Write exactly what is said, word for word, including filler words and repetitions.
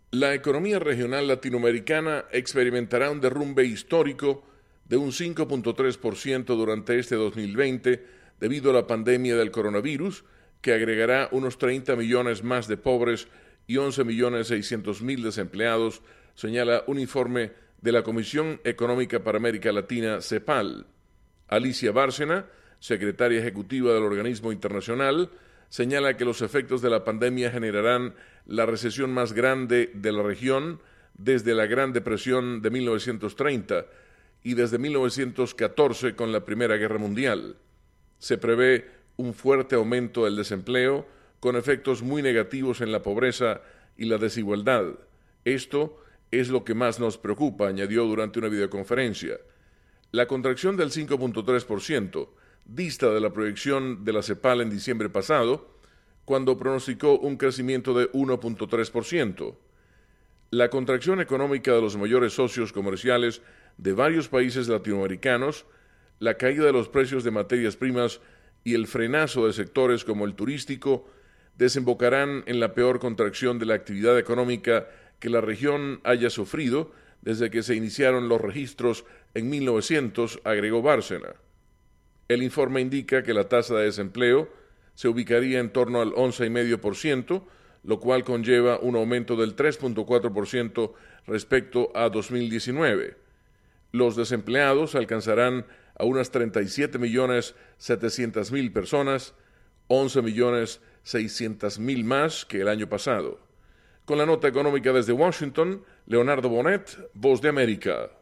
La economía regional latinoamericana experimentará un derrumbe histórico de un cinco punto tres por ciento durante este dos mil veinte debido a la pandemia del coronavirus, que agregará unos treinta millones más de pobres y once millones seiscientos mil desempleados, señala un informe de la Comisión Económica para América Latina, CEPAL. Alicia Bárcena, secretaria ejecutiva del organismo internacional, señala que los efectos de la pandemia generarán la recesión más grande de la región desde la Gran Depresión de mil novecientos treinta y desde mil novecientos catorce con la Primera Guerra Mundial. Se prevé un fuerte aumento del desempleo con efectos muy negativos en la pobreza y la desigualdad. Esto es lo que más nos preocupa, añadió durante una videoconferencia. La contracción del cinco punto tres por ciento dista de la proyección de la CEPAL en diciembre pasado, cuando pronosticó un crecimiento de uno punto tres por ciento. La contracción económica de los mayores socios comerciales de varios países latinoamericanos, la caída de los precios de materias primas y el frenazo de sectores como el turístico desembocarán en la peor contracción de la actividad económica que la región haya sufrido desde que se iniciaron los registros en mil novecientos, agregó Bárcena. El informe indica que la tasa de desempleo se ubicaría en torno al once coma cinco por ciento, lo cual conlleva un aumento del tres punto cuatro por ciento respecto a dos mil diecinueve. Los desempleados alcanzarán a unas treinta y siete millones setecientos mil personas, once millones seiscientos mil más que el año pasado. Con la nota económica desde Washington, Leonardo Bonet, Voz de América.